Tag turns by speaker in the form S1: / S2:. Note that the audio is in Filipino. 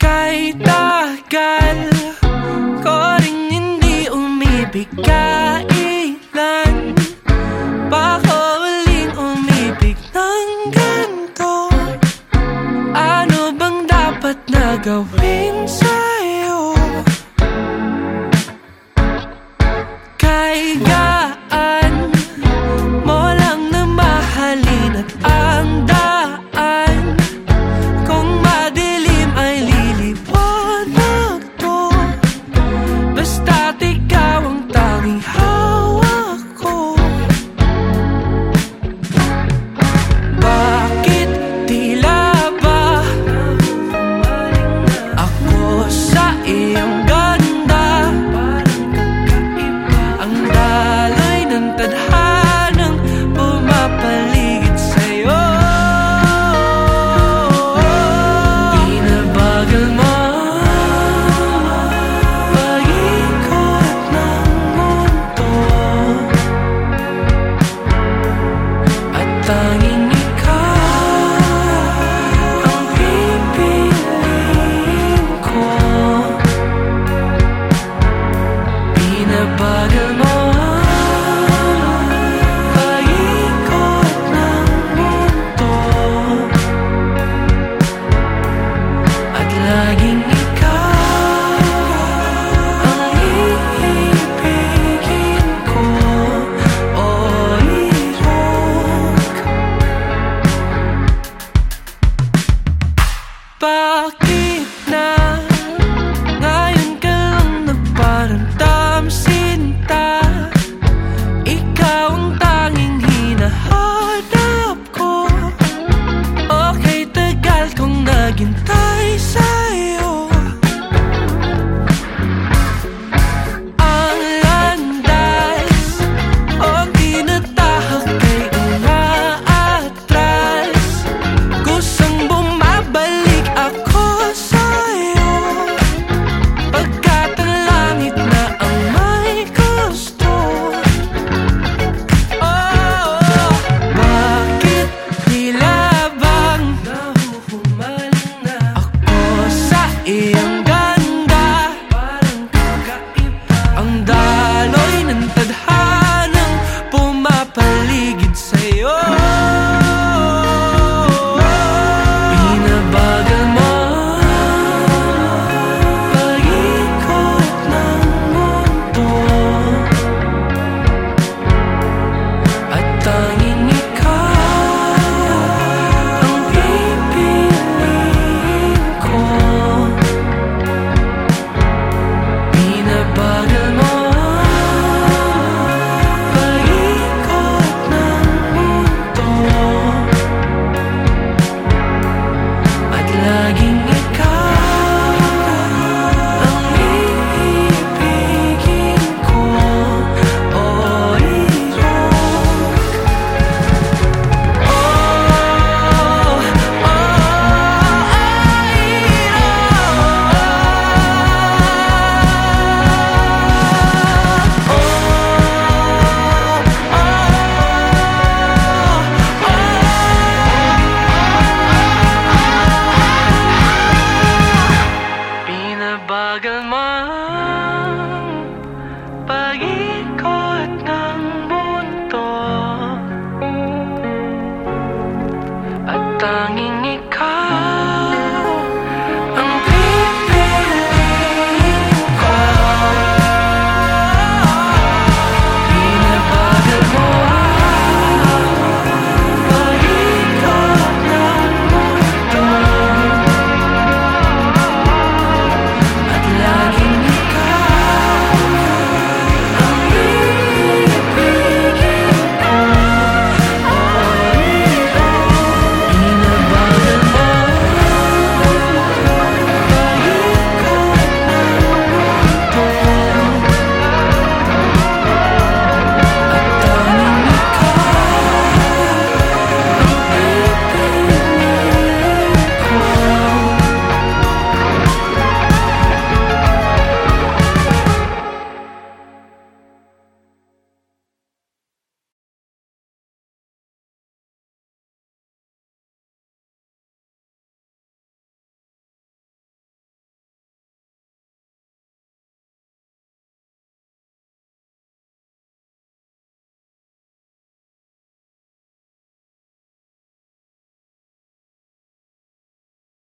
S1: Kay tagal ko rin hindi umibig, kailan ba ko uling umibig ng ganito? Ano bang dapat na gawin sa'yo? Kay gaan mo lang na mahalin at ang daan kung madilim ay liliwanag to. Basta't ikaw ang tanging hawak ko. Bakit tila ba ako sa iyong ganda? Ang daloy ng tadhanang pumapaligid sa'yo. Binabagal mo pag-ikot ng mundo, at tanging ikaw ang pipiliin ko. Binabagal mo pag-ikot ng mundo, at laging ikaw ang iibigin ko. O irog, bakit na